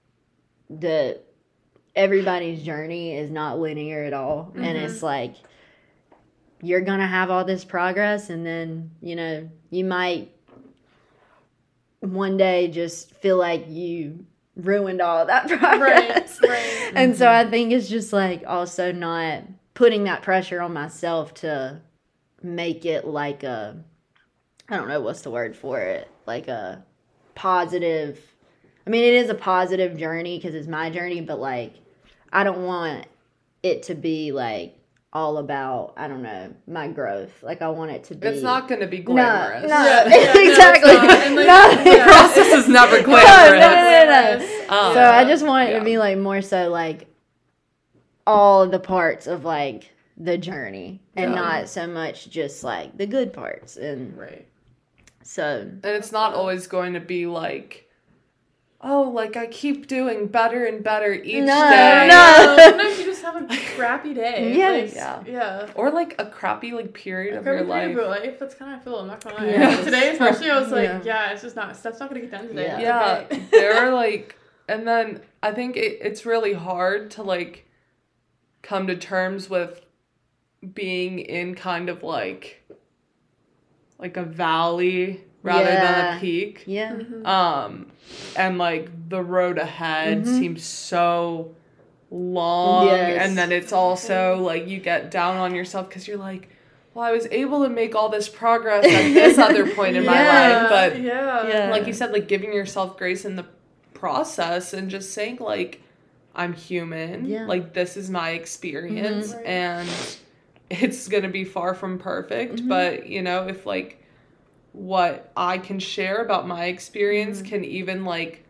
everybody's journey is not linear at all, mm-hmm. and it's, like, you're going to have all this progress, and then, you might one day just feel like you ruined all of that progress. Right. And so I think it's just, like, also not putting that pressure on myself to make it like I don't know what's the word for it, like a positive, I mean, it is a positive journey because it's my journey, but, like, I don't want it to be, like, all about, I don't know, my growth. Like, I want it to be... It's not going to be glamorous. No, exactly. The process is never glamorous. No. So I just want it to be, like, more so, like, all the parts of, like, the journey and not so much just, like, the good parts. And so... And it's not always going to be, like... Oh, like, I keep doing better and better each day. No. Sometimes you just have a crappy day. Yes. Like, yeah. Or, like, a crappy, like, period of your life. That's kind of how I feel. I'm not gonna lie. Yeah. Today, especially, I was like, it's just not, stuff's not gonna get done today. Yeah. Okay. There are, like, and then I think it's really hard to, like, come to terms with being in kind of, like a valley rather than a peak. Yeah. Mm-hmm. And, like, the road ahead seems so long. Yes. And then it's also, like, you get down on yourself because you're like, well, I was able to make all this progress at this other point in my life. But, like you said, like, giving yourself grace in the process and just saying, like, I'm human. Yeah. Like, this is my experience. Mm-hmm. And it's going to be far from perfect. Mm-hmm. But, if, like, what I can share about my experience can even, like,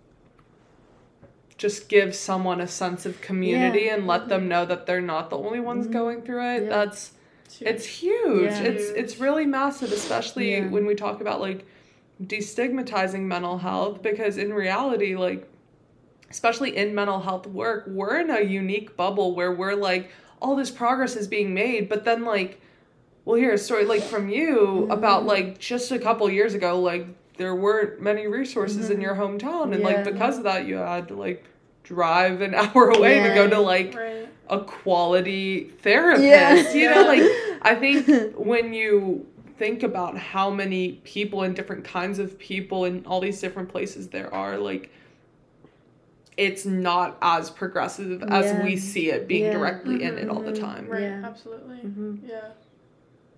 just give someone a sense of community and let them know that they're not the only ones going through it. Yeah. It's huge. Yeah. It's really massive, especially when we talk about, like, destigmatizing mental health, because in reality, like, especially in mental health work, we're in a unique bubble where we're like, all this progress is being made, but then, like, we'll hear a story, like, from you about, like, just a couple years ago, like, there weren't many resources in your hometown. And, like, because of that, you had to, like, drive an hour away to go to, like, a quality therapist. You know, like, I think when you think about how many people and different kinds of people in all these different places there are, like, it's not as progressive as we see it being directly in it all the time. Right, absolutely. Mm-hmm. Yeah.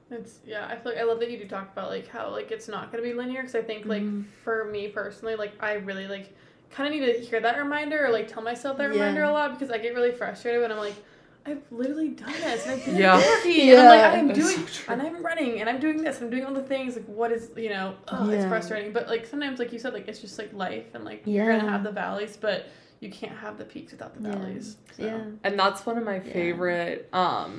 I feel like I love that you do talk about like how like it's not gonna be linear, because I think like for me personally, like I really like kind of need to hear that reminder or like tell myself that reminder a lot, because I get really frustrated when I'm like, I've literally done this and I've been in therapy and I'm like, I'm doing and I'm running and I'm doing this and I'm doing all the things, like what is, you know, it's frustrating, but like sometimes like you said, like it's just like life, and like you're gonna have the valleys, but you can't have the peaks without the valleys. So. And that's one of my favorite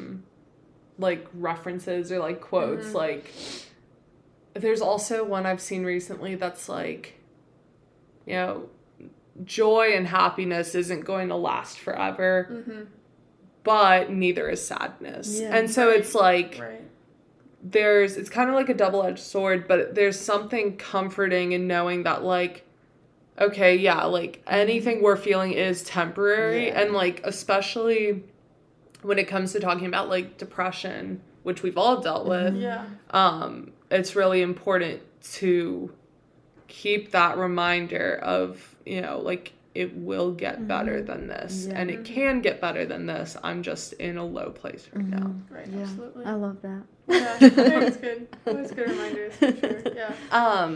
like references or like quotes. Like there's also one I've seen recently that's like, you know, joy and happiness isn't going to last forever, but neither is sadness. And so it's like it's kind of like a double-edged sword, but there's something comforting in knowing that like, okay, like anything we're feeling is temporary. And like, especially when it comes to talking about like depression, which we've all dealt with, it's really important to keep that reminder of, you know, like it will get better than this, and it can get better than this. I'm just in a low place right now. Right, absolutely. I love that. Yeah, it's good. Always good reminders, for sure. Yeah.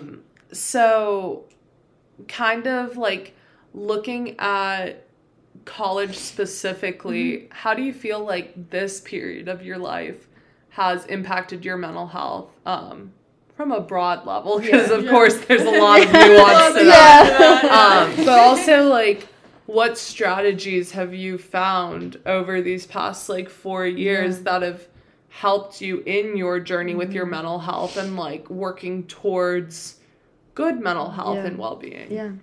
So kind of like looking at college specifically, how do you feel like this period of your life has impacted your mental health from a broad level? Because of course there's a lot of nuance to that. But also like, what strategies have you found over these past like 4 years that have helped you in your journey with your mental health and like working towards good mental health and well-being? Yeah.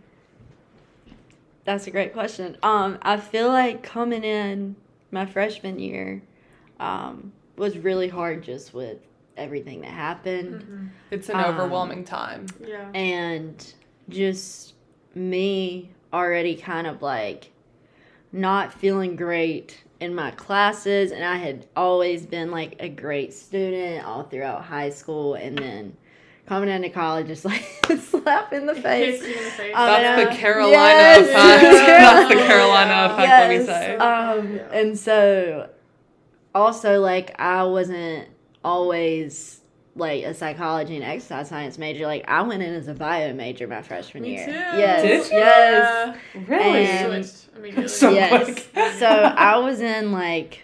That's a great question. I feel like coming in my freshman year was really hard just with everything that happened. It's an overwhelming time. Yeah. And just me already kind of like not feeling great in my classes, and I had always been like a great student all throughout high school, and then coming into college is like slap in the face. That's the Carolina effect. That's the Carolina effect, let me say. And so also like I wasn't always like a psychology and exercise science major. Like I went in as a bio major my freshman year. Too. Yes. Did you? Yes. Really? And Switched immediately. So quick. So I was in like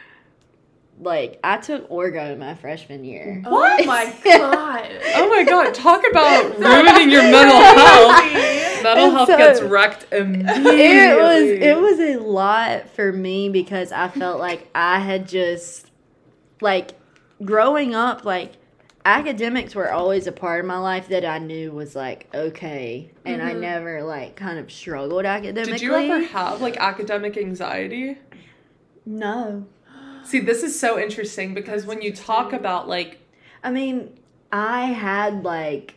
I took orgo my freshman year. Oh my god. Oh my god, talk about ruining your mental health. Mental health gets wrecked immediately. It was a lot for me because I felt like I had just like growing up, like academics were always a part of my life that I knew was like okay, and I never like kind of struggled academically. Did you ever have like academic anxiety? No. See, this is so interesting because when you talk about like, I mean, I had like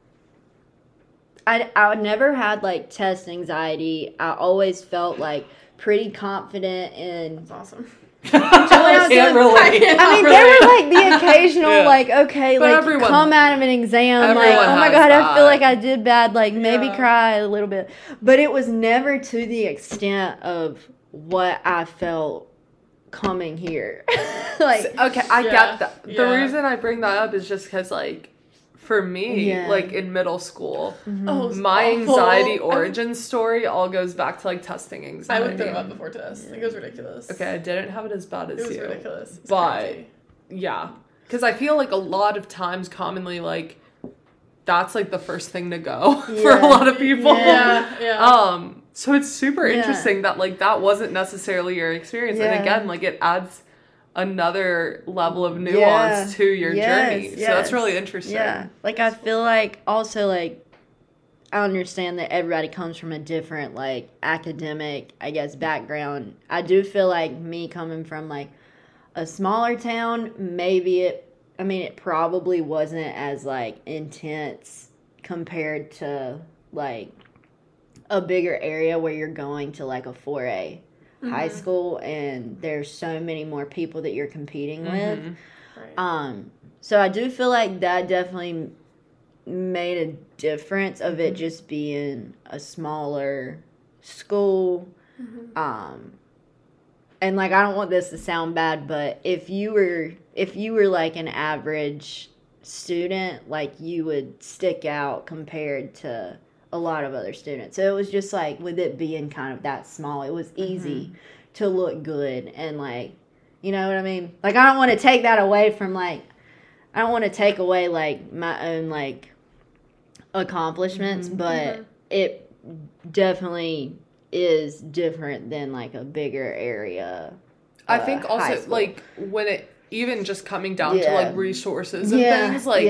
I never had like test anxiety. I always felt like pretty confident in. That's awesome. I can't relate. I mean, there were like the occasional like okay, but like come out of an exam like oh my god, I feel like I did bad, like maybe cry a little bit, but it was never to the extent of what I felt coming here. Like okay, I get that. The reason I bring that up is just because like for me, like in middle school, my anxiety origin story all goes back to like testing anxiety. I would throw up before tests. Like, it was ridiculous. Okay, I didn't have it as bad as you. It was ridiculous. But crazy. yeah, because I feel like a lot of times, commonly, like that's like the first thing to go for a lot of people. Yeah. So it's super interesting that like that wasn't necessarily your experience, and again, like it adds another level of nuance to your journey. So that's really interesting. Yeah. Like I feel like also like I understand that everybody comes from a different like academic, I guess, background. I do feel like me coming from like a smaller town, maybe it probably wasn't as like intense compared to like a bigger area where you're going to like a 4A high school and there's so many more people that you're competing with. Right. So I do feel like that definitely made a difference of it just being a smaller school. and like I don't want this to sound bad, but if you were like an average student, like you would stick out compared to a lot of other students. So it was just like, with it being kind of that small, it was easy to look good, and like, you know what I mean? Like, I don't want to take that away from like, I don't want to take away like my own like accomplishments, but it definitely is different than like a bigger area. I think also like when it even just coming down to like resources and things like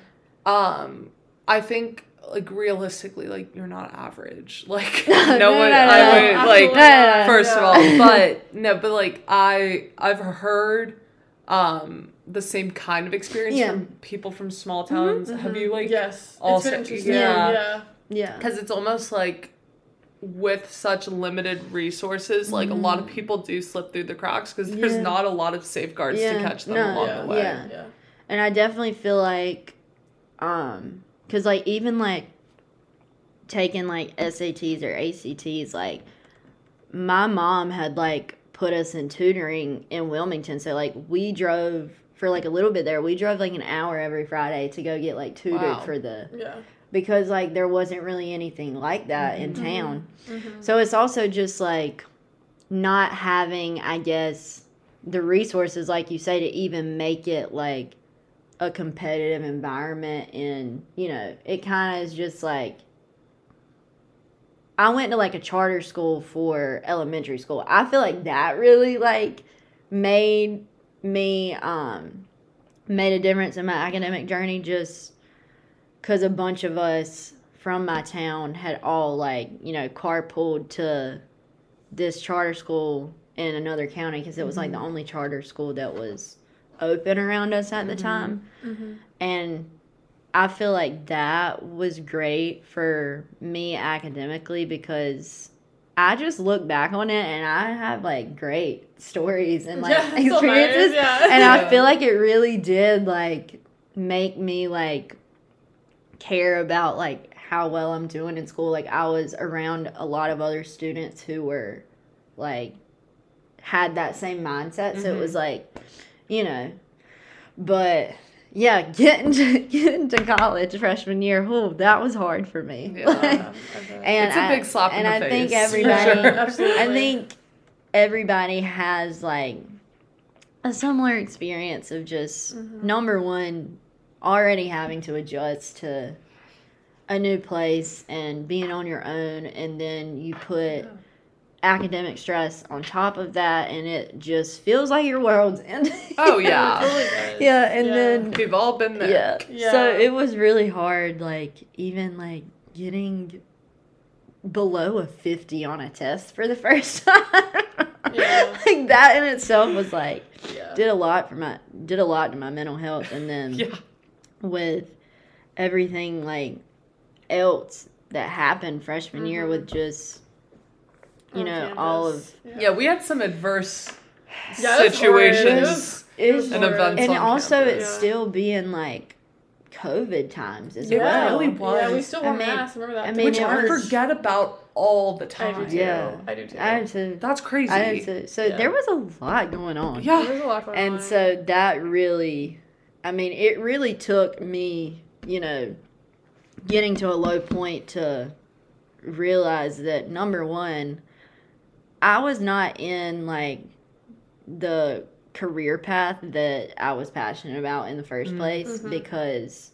I think like realistically like you're not average, like no one I would like first of all, but like I've heard the same kind of experience from people from small towns. Have you like also it's been interesting. Because it's almost like with such limited resources, like a lot of people do slip through the cracks because there's not a lot of safeguards to catch them along the way. And I definitely feel like because like even like taking like SATs or ACTs, like my mom had like put us in tutoring in Wilmington, so like we drove for like a little bit there. We drove like an hour every Friday to go get like tutored for the because like there wasn't really anything like that in town. So it's also just like not having, I guess, the resources, like you say, to even make it like a competitive environment. And you know, it kind of is just like, I went to like a charter school for elementary school. I feel like that really like made me made a difference in my academic journey, just because a bunch of us from my town had all like, you know, carpooled to this charter school in another county because it was like the only charter school that was open around us at the time. And I feel like that was great for me academically because I just look back on it and I have like great stories and like experiences. And I feel like it really did like make me like care about like how well I'm doing in school. Like I was around a lot of other students who were like had that same mindset. So it was like, you know, but yeah, getting to college freshman year, that was hard for me. And it's a big slap in the face. And I think everybody, I think everybody has like a similar experience of just number one, already having to adjust to a new place and being on your own, and then you put academic stress on top of that, and it just feels like your world's ending. Oh yeah. Totally and then we've all been there. So it was really hard, like even like getting below a 50 on a test for the first time. Like that in itself was like did a lot to my mental health. And then with everything like else that happened freshman year with just all of we had some adverse situations and events, and on also campus. it's still being like COVID times as well. It really was. Yeah, we still wore masks. Remember that? Which I forget about all the time. I do too. I did too. That's crazy. I did too. So there was a lot going on. Yeah, there was a lot going on. And so that really, I mean, it really took me, getting to a low point to realize that, number one, I was not in like the career path that I was passionate about in the first place, because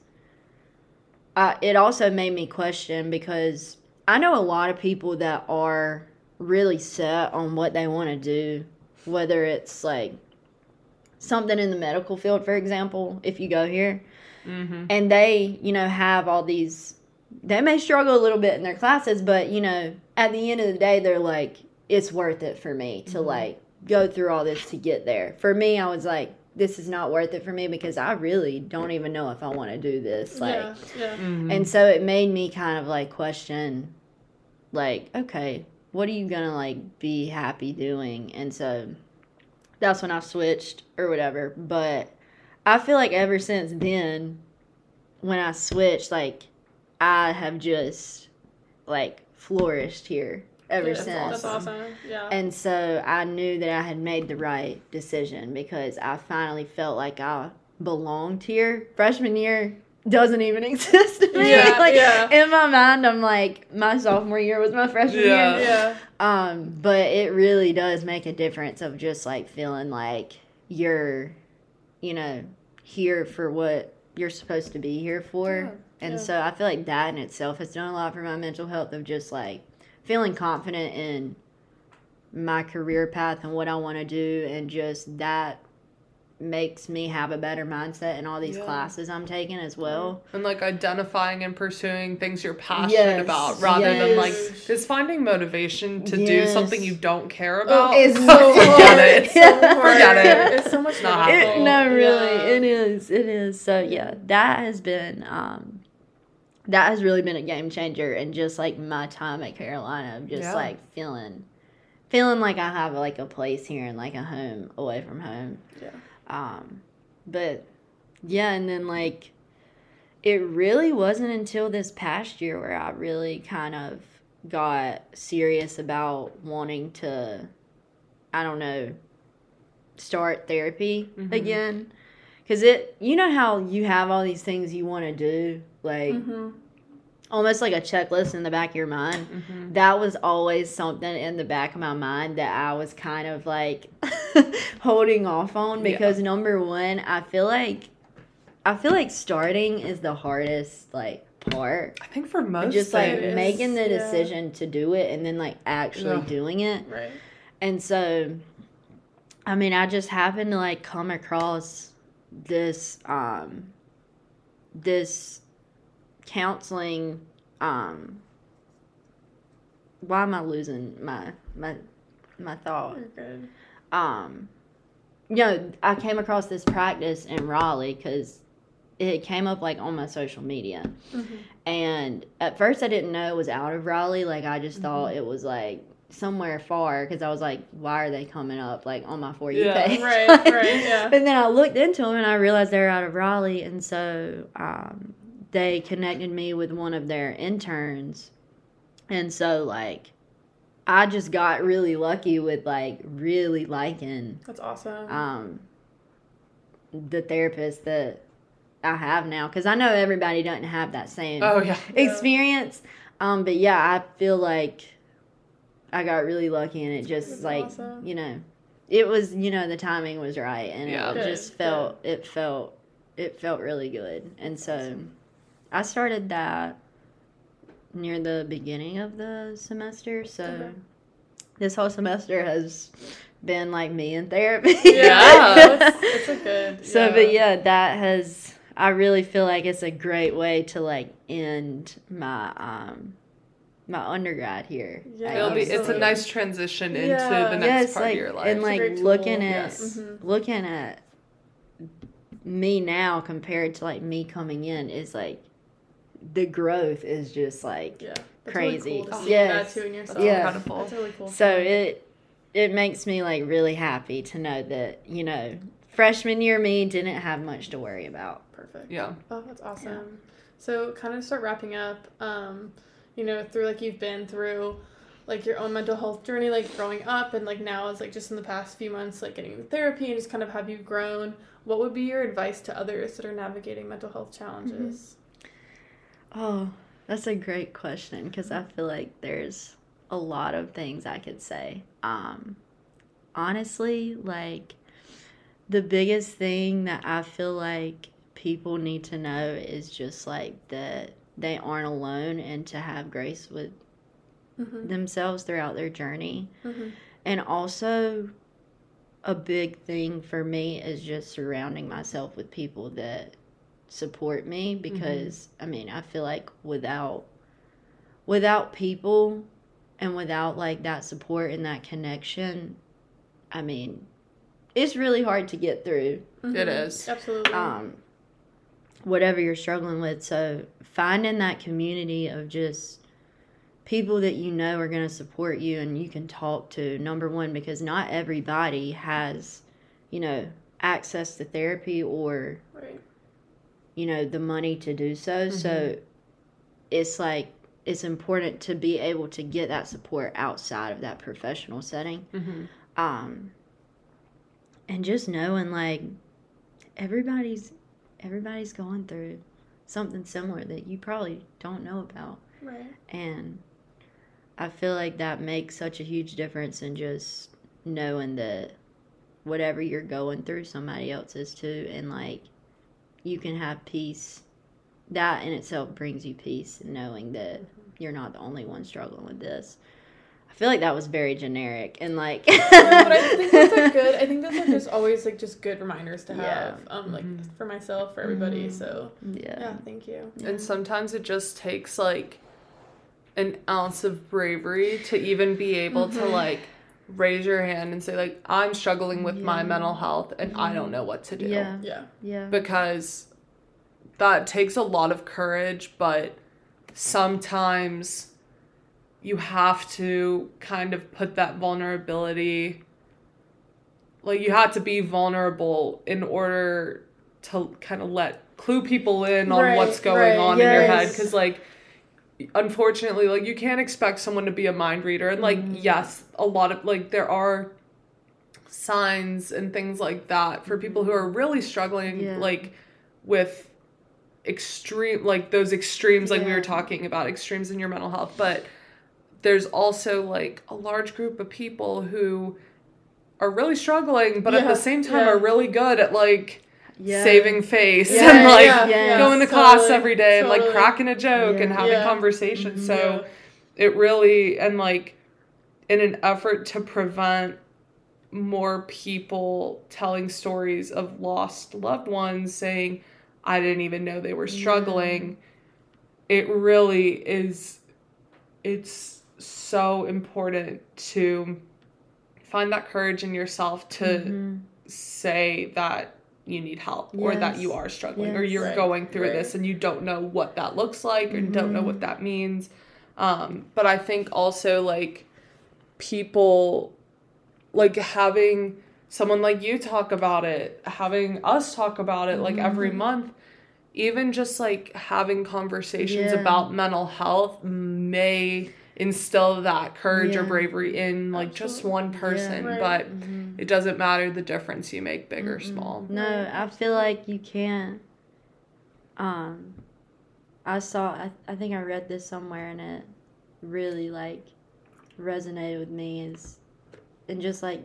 it also made me question, because I know a lot of people that are really set on what they want to do, whether it's like something in the medical field, for example, if you go here, and they, have all these, they may struggle a little bit in their classes, but, at the end of the day, they're like, it's worth it for me to like go through all this to get there. For me, I was like, this is not worth it for me because I really don't even know if I want to do this. Like, and so it made me kind of like question, like, okay, what are you gonna like be happy doing? And so that's when I switched or whatever. But I feel like ever since then, when I switched, like I have just like flourished here. ever since. That's awesome. Yeah. And so I knew that I had made the right decision because I finally felt like I belonged here. Freshman year doesn't even exist to me. In my mind, I'm like, my sophomore year was my freshman year. Yeah. But it really does make a difference of just like feeling like you're, you know, here for what you're supposed to be here for. And so I feel like that in itself has done a lot for my mental health of just like feeling confident in my career path and what I want to do, and just that makes me have a better mindset in all these classes I'm taking as well. And like identifying and pursuing things you're passionate about rather than like just finding motivation to do something you don't care about. It's so forget it. Forget it. It's so much not helpful. No, really, it is. So yeah, that has been that has really been a game changer in just like my time at Carolina of just like feeling like I have like a place here and like a home away from home. But yeah, and then like it really wasn't until this past year where I really kind of got serious about wanting to, I don't know, start therapy again. Because you know how you have all these things you want to do, like almost like a checklist in the back of your mind. That was always something in the back of my mind that I was kind of like holding off on because number one, I feel like starting is the hardest like part. I think for most just like making the decision to do it and then like actually doing it. Right. And so, I mean, I just happened to like come across this this counseling why am I losing my thought? You're good. You know, I came across this practice in Raleigh because it came up like on my social media, and at first I didn't know it was out of Raleigh. Like I just thought it was like somewhere far because I was like, why are they coming up like on my For You page? Right, But then I looked into them and I realized they're out of Raleigh, and so they connected me with one of their interns, and so like I just got really lucky with like really liking that's awesome the therapist that I have now, because I know everybody doesn't have that same experience, but yeah, I feel like I got really lucky, and it just that's like awesome. You know, it was, you know, the timing was right, and it just felt it felt really good, and so awesome. I started that near the beginning of the semester, so this whole semester has been like me in therapy. It's a good. So, but yeah, that has. I really feel like it's a great way to like end my my undergrad here. Yeah, it's a nice transition into the next part of your life. And like looking at me now compared to like me coming in is like the growth is just like crazy. Really cool to see that too in yourself. Incredible. That's really cool. So it makes me like really happy to know that, you know, freshman year me didn't have much to worry about. Perfect. Yeah. Oh, that's awesome. Yeah. So kind of start wrapping up, you know, through like you've been through like your own mental health journey, like growing up, and like now is like just in the past few months, like getting into therapy and just kind of have you grown. What would be your advice to others that are navigating mental health challenges? Oh, that's a great question because I feel like there's a lot of things I could say. Honestly, like the biggest thing that I feel like people need to know is just like that they aren't alone and to have grace with themselves throughout their journey. And also a big thing for me is just surrounding myself with people that support me, because I mean, I feel like without people and without like that support and that connection, I mean, it's really hard to get through. It is. Absolutely. Whatever you're struggling with. So finding that community of just people that you know are going to support you and you can talk to, number one, because not everybody has, you know, access to therapy or, you know, the money to do so. So it's like, it's important to be able to get that support outside of that professional setting. And just knowing, like, everybody's going through something similar that you probably don't know about. Right. And I feel like that makes such a huge difference in just knowing that whatever you're going through, somebody else is too, and, like, you can have peace. That in itself brings you peace, knowing that you're not the only one struggling with this. I feel like that was very generic and, like. But I think that's good. I think those are just always, like, just good reminders to have. Like, for myself, for everybody. So yeah, thank you. And sometimes it just takes, like, an ounce of bravery to even be able to, like, raise your hand and say, like, I'm struggling with my mental health and I don't know what to do. Yeah. Because that takes a lot of courage, but sometimes you have to kind of put that vulnerability, like, you have to be vulnerable in order to kind of clue people in on what's going on in your head. Because, like, unfortunately, like, you can't expect someone to be a mind reader. And, like, yes, a lot of, like, there are signs and things like that for people who are really struggling, like, with extreme, like, those extremes, like we were talking about, extremes in your mental health. But there's also, like, a large group of people who are really struggling, but at the same time are really good at, like, saving face and, like, going to class every day and, like, cracking a joke and having conversations. So it really, and, like, in an effort to prevent more people telling stories of lost loved ones saying, I didn't even know they were struggling, it really is, it's so important to find that courage in yourself to say that you need help or that you are struggling or you're going through this and you don't know what that looks like or don't know what that means. But I think also, like, people, like, having someone like you talk about it, having us talk about it, like, every month, even just, like, having conversations about mental health may instill that courage or bravery in, like, just one person. But it doesn't matter the difference you make, big or small. No, I feel like you can't. I think I read this somewhere and it really, like, resonated with me, and just, like,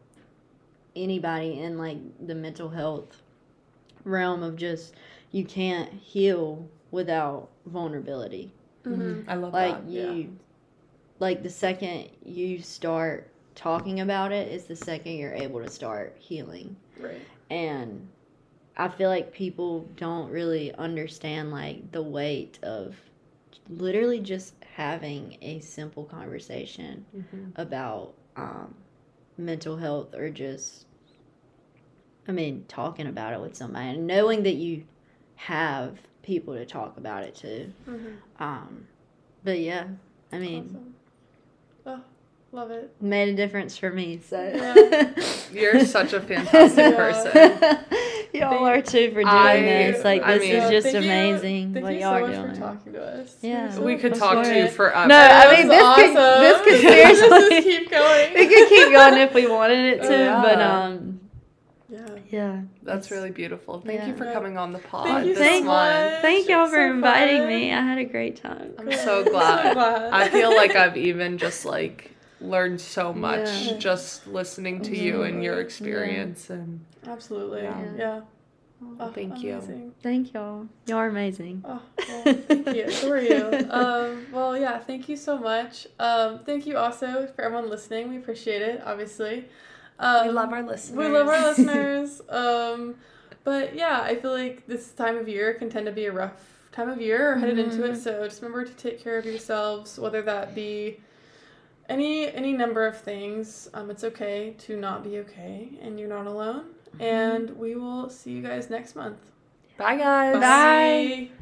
anybody in, like, the mental health realm of just, you can't heal without vulnerability. I love like, that. Like, the second you start talking about it is the second you're able to start healing. Right. And I feel like people don't really understand, like, the weight of literally just having a simple conversation about mental health, or just, I mean, talking about it with somebody and knowing that you have people to talk about it to. But yeah, I mean, awesome. Oh, love it. Made a difference for me, so. You're such a fantastic person. Y'all are too for doing this. Like, this is just amazing what y'all are doing. Thank you so much for talking to us. Yeah. We could talk to you forever. No, I mean, this could seriously just keep going. We could keep going if we wanted it to, but yeah. That's really beautiful. Thank you for coming on the pod. Thank you so much. Thank y'all for inviting me. I had a great time. I'm so glad. I feel like I've even just, like, learned so much just listening to you and your experience. And absolutely. Oh, thank amazing. you. Thank y'all. Y'all are amazing. Oh, well, thank you. So are you. Well, yeah, thank you so much. Thank you also for everyone listening. We appreciate it, obviously. We love our listeners. We love our listeners. But yeah, I feel like this time of year can tend to be a rough time of year headed into it. So just remember to take care of yourselves, whether that be any number of things. It's okay to not be okay, and you're not alone. And we will see you guys next month. Bye, guys. Bye.